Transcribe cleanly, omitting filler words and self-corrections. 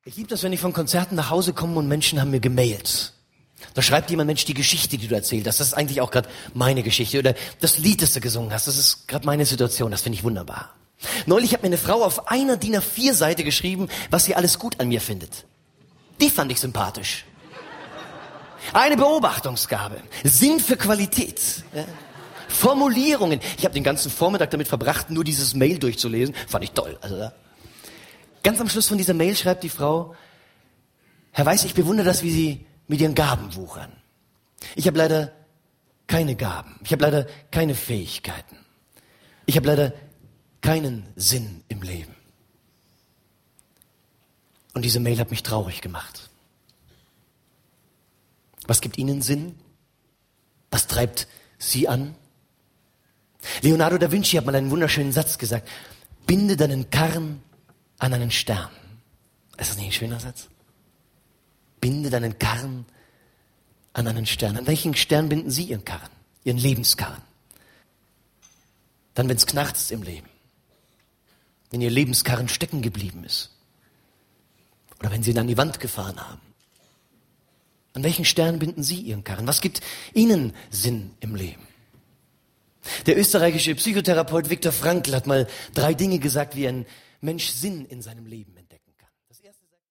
Ich liebe das, wenn ich von Konzerten nach Hause komme und Menschen haben mir gemailt. Da schreibt jemand, Mensch, die Geschichte, die du erzählt hast, das ist eigentlich auch gerade meine Geschichte. Oder das Lied, das du gesungen hast, das ist gerade meine Situation, das finde ich wunderbar. Neulich hat mir eine Frau auf einer DIN A4-Seite geschrieben, was sie alles gut an mir findet. Die fand ich sympathisch. Eine Beobachtungsgabe, Sinn für Qualität, ja. Formulierungen. Ich habe den ganzen Vormittag damit verbracht, nur dieses Mail durchzulesen. Fand ich toll. Also, ja. Ganz am Schluss von dieser Mail schreibt die Frau, Herr Weiß, ich bewundere das, wie Sie mit Ihren Gaben wuchern. Ich habe leider keine Gaben. Ich habe leider keine Fähigkeiten. Ich habe leider keinen Sinn im Leben. Und diese Mail hat mich traurig gemacht. Was gibt Ihnen Sinn? Was treibt Sie an? Leonardo da Vinci hat mal einen wunderschönen Satz gesagt. Binde deinen Karren an einen Stern. Ist das nicht ein schöner Satz? Binde deinen Karren an einen Stern. An welchen Stern binden Sie Ihren Karren? Ihren Lebenskarren? Dann, wenn es knarzt im Leben. Wenn Ihr Lebenskarren stecken geblieben ist. Oder wenn Sie ihn an die Wand gefahren haben. An welchen Stern binden Sie Ihren Karren? Was gibt Ihnen Sinn im Leben? Der österreichische Psychotherapeut Viktor Frankl hat mal 3 Dinge gesagt, wie ein Mensch Sinn in seinem Leben entdeckt.